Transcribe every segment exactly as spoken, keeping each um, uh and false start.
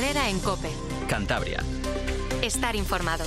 Herrera en COPE. Cantabria. Estar informado.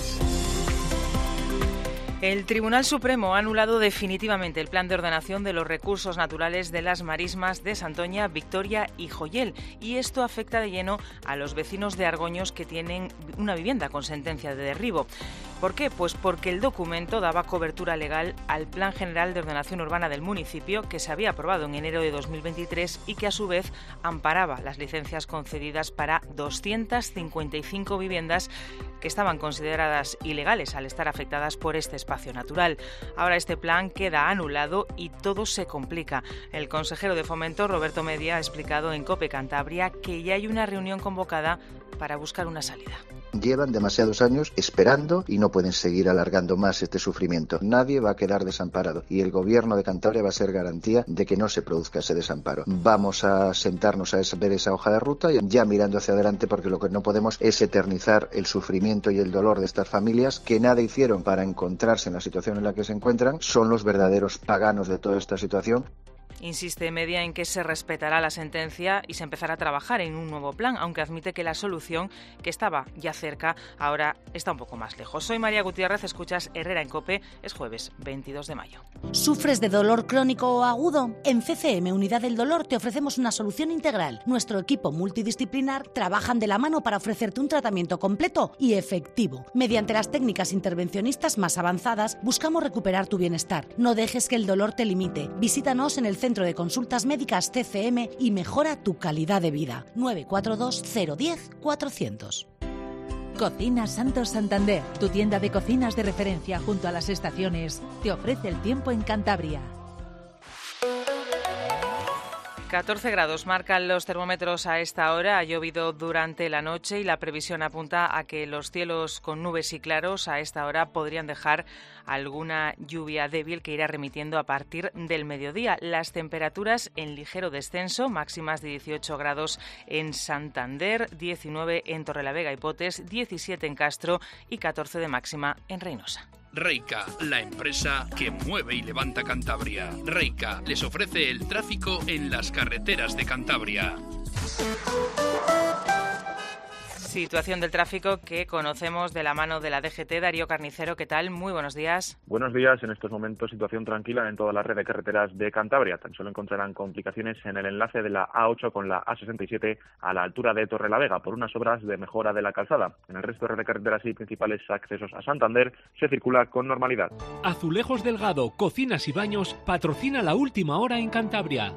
El Tribunal Supremo ha anulado definitivamente el plan de ordenación de los recursos naturales de las marismas de Santoña, Victoria y Joyel. Y esto afecta de lleno a los vecinos de Argoños que tienen una vivienda con sentencia de derribo. ¿Por qué? Pues porque el documento daba cobertura legal al Plan General de Ordenación Urbana del municipio, que se había aprobado en enero de dos mil veintitrés y que a su vez amparaba las licencias concedidas para doscientas cincuenta y cinco viviendas que estaban consideradas ilegales al estar afectadas por este espacio natural. Ahora este plan queda anulado y todo se complica. El consejero de Fomento, Roberto Media, ha explicado en COPE Cantabria que ya hay una reunión convocada para buscar una salida. Llevan demasiados años esperando y no pueden seguir alargando más este sufrimiento. Nadie va a quedar desamparado y el gobierno de Cantabria va a ser garantía de que no se produzca ese desamparo. Vamos a sentarnos a ver esa hoja de ruta y ya mirando hacia adelante, porque lo que no podemos es eternizar el sufrimiento y el dolor de estas familias que nada hicieron para encontrarse en la situación en la que se encuentran. Son los verdaderos paganos de toda esta situación. Insiste Media en que se respetará la sentencia y se empezará a trabajar en un nuevo plan, aunque admite que la solución, que estaba ya cerca, ahora está un poco más lejos. Soy María Gutiérrez, escuchas Herrera en COPE, es jueves veintidós de mayo. ¿Sufres de dolor crónico o agudo? En C C M Unidad del Dolor te ofrecemos una solución integral. Nuestro equipo multidisciplinar trabajan de la mano para ofrecerte un tratamiento completo y efectivo. Mediante las técnicas intervencionistas más avanzadas, buscamos recuperar tu bienestar. No dejes que el dolor te limite. Visítanos en el Centro de Consultas Médicas C C M y mejora tu calidad de vida. nueve cuatro dos cero uno cero cuatrocientos. Cocina Santos Santander, tu tienda de cocinas de referencia junto a las estaciones, te ofrece el tiempo en Cantabria. catorce grados marcan los termómetros a esta hora. Ha llovido durante la noche y la previsión apunta a que los cielos con nubes y claros a esta hora podrían dejar alguna lluvia débil que irá remitiendo a partir del mediodía. Las temperaturas en ligero descenso, máximas de dieciocho grados en Santander, diecinueve en Torrelavega y Potes, diecisiete en Castro y catorce de máxima en Reinosa. Reica, la empresa que mueve y levanta Cantabria. Reica les ofrece el tráfico en las carreteras de Cantabria. Situación del tráfico que conocemos de la mano de la D G T. Darío Carnicero, ¿qué tal? Muy buenos días. Buenos días. En estos momentos situación tranquila en toda la red de carreteras de Cantabria. Tan solo encontrarán complicaciones en el enlace de la A ocho con la A sesenta y siete a la altura de Torrelavega por unas obras de mejora de la calzada. En el resto de red de carreteras y principales accesos a Santander se circula con normalidad. Azulejos Delgado, Cocinas y Baños patrocina La Última Hora en Cantabria.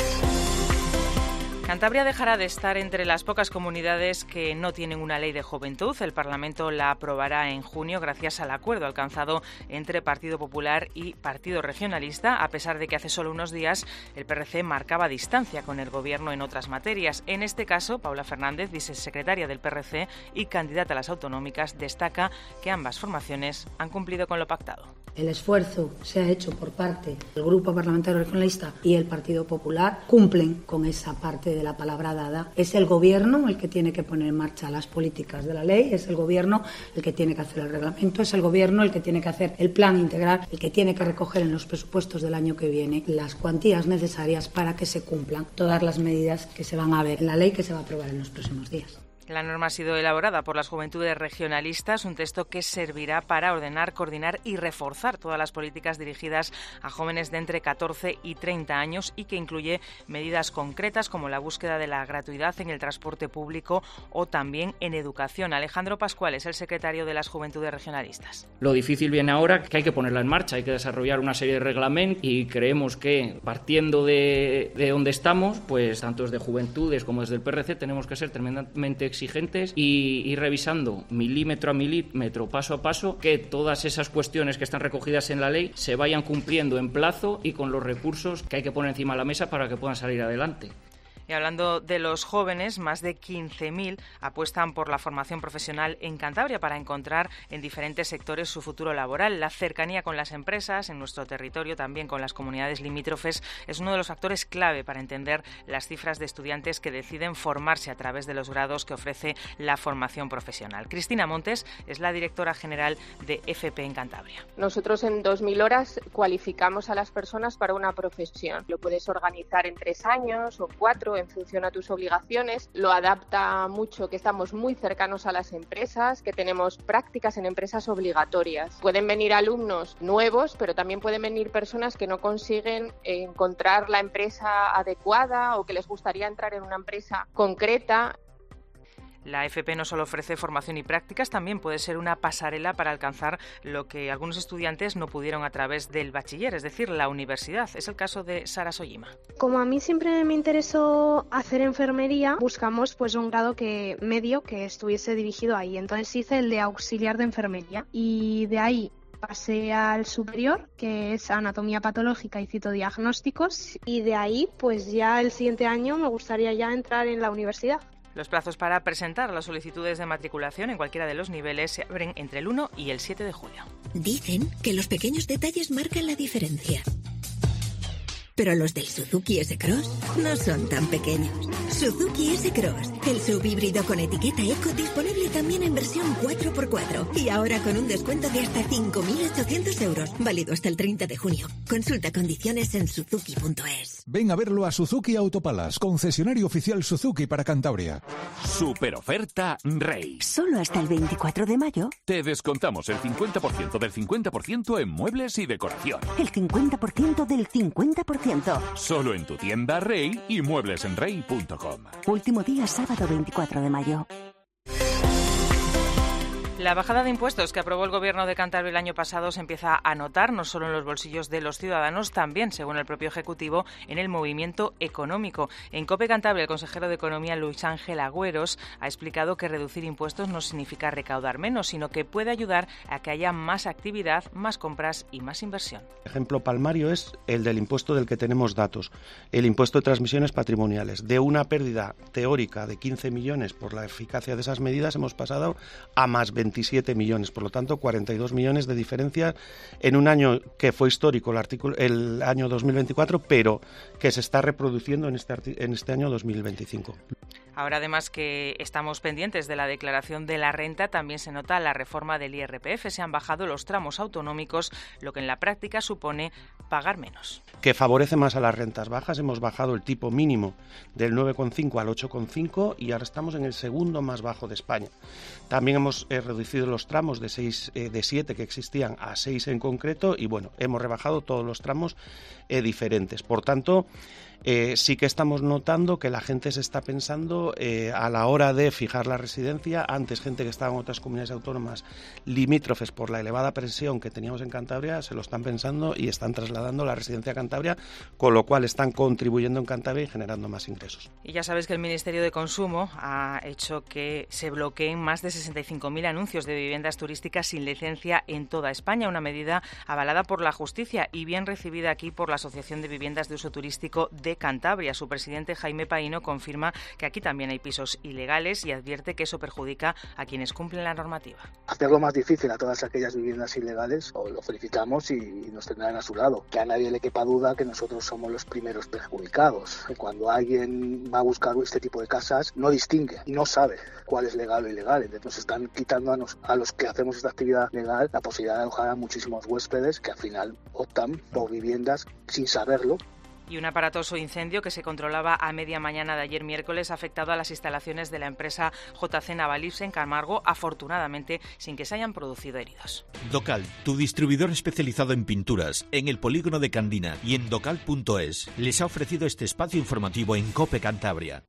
Cantabria dejará de estar entre las pocas comunidades que no tienen una ley de juventud. El Parlamento la aprobará en junio gracias al acuerdo alcanzado entre Partido Popular y Partido Regionalista, a pesar de que hace solo unos días el P R C marcaba distancia con el Gobierno en otras materias. En este caso, Paula Fernández, vicesecretaria del P R C y candidata a las autonómicas, destaca que ambas formaciones han cumplido con lo pactado. El esfuerzo se ha hecho por parte del Grupo Parlamentario Regionalista y el Partido Popular, cumplen con esa parte de la palabra dada. Es el Gobierno el que tiene que poner en marcha las políticas de la ley, es el Gobierno el que tiene que hacer el reglamento, es el Gobierno el que tiene que hacer el plan integral, el que tiene que recoger en los presupuestos del año que viene las cuantías necesarias para que se cumplan todas las medidas que se van a ver en la ley que se va a aprobar en los próximos días. La norma ha sido elaborada por las Juventudes Regionalistas, un texto que servirá para ordenar, coordinar y reforzar todas las políticas dirigidas a jóvenes de entre catorce y treinta años y que incluye medidas concretas como la búsqueda de la gratuidad en el transporte público o también en educación. Alejandro Pascual es el secretario de las Juventudes Regionalistas. Lo difícil viene ahora, que hay que ponerla en marcha, hay que desarrollar una serie de reglamentos y creemos que partiendo de, de donde estamos, pues tanto desde Juventudes como desde el P R C tenemos que ser tremendamente exigentes exigentes y ir revisando milímetro a milímetro, paso a paso, que todas esas cuestiones que están recogidas en la ley se vayan cumpliendo en plazo y con los recursos que hay que poner encima de la mesa para que puedan salir adelante. Y hablando de los jóvenes, más de quince mil apuestan por la formación profesional en Cantabria para encontrar en diferentes sectores su futuro laboral. La cercanía con las empresas en nuestro territorio, también con las comunidades limítrofes, es uno de los factores clave para entender las cifras de estudiantes que deciden formarse a través de los grados que ofrece la formación profesional. Cristina Montes es la directora general de F P en Cantabria. Nosotros en dos mil horas cualificamos a las personas para una profesión. Lo puedes organizar en tres años o cuatro. en función a tus obligaciones. Lo adapta mucho, que estamos muy cercanos a las empresas, que tenemos prácticas en empresas obligatorias. Pueden venir alumnos nuevos, pero también pueden venir personas que no consiguen encontrar la empresa adecuada o que les gustaría entrar en una empresa concreta. La F P no solo ofrece formación y prácticas, también puede ser una pasarela para alcanzar lo que algunos estudiantes no pudieron a través del bachiller, es decir, la universidad. Es el caso de Sara Soyima. Como a mí siempre me interesó hacer enfermería, buscamos pues un grado que medio que estuviese dirigido ahí. Entonces hice el de auxiliar de enfermería y de ahí pasé al superior, que es anatomía patológica y citodiagnósticos, y de ahí pues ya el siguiente año me gustaría ya entrar en la universidad. Los plazos para presentar las solicitudes de matriculación en cualquiera de los niveles se abren entre el uno y el siete de julio. Dicen que los pequeños detalles marcan la diferencia. Pero los del Suzuki S-Cross no son tan pequeños. Suzuki S-Cross, el subhíbrido con etiqueta Eco, disponible también en versión cuatro por cuatro. Y ahora con un descuento de hasta cinco mil ochocientos euros, válido hasta el treinta de junio. Consulta condiciones en suzuki punto es. Ven a verlo a Suzuki Autopalas, concesionario oficial Suzuki para Cantabria. Super oferta Rey. Solo hasta el veinticuatro de mayo. Te descontamos el cincuenta por ciento del cincuenta por ciento en muebles y decoración. El cincuenta por ciento del cincuenta por ciento. Solo en tu tienda Rey y muebles en rey punto com. Último día, sábado veinticuatro de mayo. La bajada de impuestos que aprobó el Gobierno de Cantabria el año pasado se empieza a notar no solo en los bolsillos de los ciudadanos, también, según el propio Ejecutivo, en el movimiento económico. En COPE Cantabria, el consejero de Economía, Luis Ángel Agüeros, ha explicado que reducir impuestos no significa recaudar menos, sino que puede ayudar a que haya más actividad, más compras y más inversión. Ejemplo palmario es el del impuesto del que tenemos datos, el impuesto de transmisiones patrimoniales. De una pérdida teórica de quince millones por la eficacia de esas medidas hemos pasado a más veintisiete millones, por lo tanto cuarenta y dos millones de diferencia en un año que fue histórico, el, artículo, el año dos mil veinticuatro, pero que se está reproduciendo en este, en este año dos mil veinticinco. Ahora, además que estamos pendientes de la declaración de la renta, también se nota la reforma del I R P F. Se han bajado los tramos autonómicos, lo que en la práctica supone pagar menos. Que favorece más a las rentas bajas. Hemos bajado el tipo mínimo del nueve coma cinco al ocho coma cinco y ahora estamos en el segundo más bajo de España. También hemos eh, reducido los tramos de seis, eh, de siete que existían a seis en concreto y bueno, hemos rebajado todos los tramos eh, diferentes. Por tanto, Eh, sí que estamos notando que la gente se está pensando eh, a la hora de fijar la residencia. Antes, gente que estaba en otras comunidades autónomas limítrofes por la elevada presión que teníamos en Cantabria, se lo están pensando y están trasladando la residencia a Cantabria, con lo cual están contribuyendo en Cantabria y generando más ingresos. Y ya sabes que el Ministerio de Consumo ha hecho que se bloqueen más de sesenta y cinco mil anuncios de viviendas turísticas sin licencia en toda España, una medida avalada por la justicia y bien recibida aquí por la Asociación de Viviendas de Uso Turístico de de Cantabria. Su presidente, Jaime Paíno, confirma que aquí también hay pisos ilegales y advierte que eso perjudica a quienes cumplen la normativa. Hacerlo más difícil a todas aquellas viviendas ilegales, o lo felicitamos y nos tendrán a su lado. Que a nadie le quepa duda que nosotros somos los primeros perjudicados. Cuando alguien va a buscar este tipo de casas, no distingue y no sabe cuál es legal o ilegal. Entonces están quitando a, nos, a los que hacemos esta actividad legal la posibilidad de alojar a muchísimos huéspedes que al final optan por viviendas sin saberlo. Y un aparatoso incendio que se controlaba a media mañana de ayer miércoles ha afectado a las instalaciones de la empresa J C Navalips en Camargo, afortunadamente sin que se hayan producido heridos. Docal, tu distribuidor especializado en pinturas, en el polígono de Candina y en docal punto es, les ha ofrecido este espacio informativo en COPE Cantabria.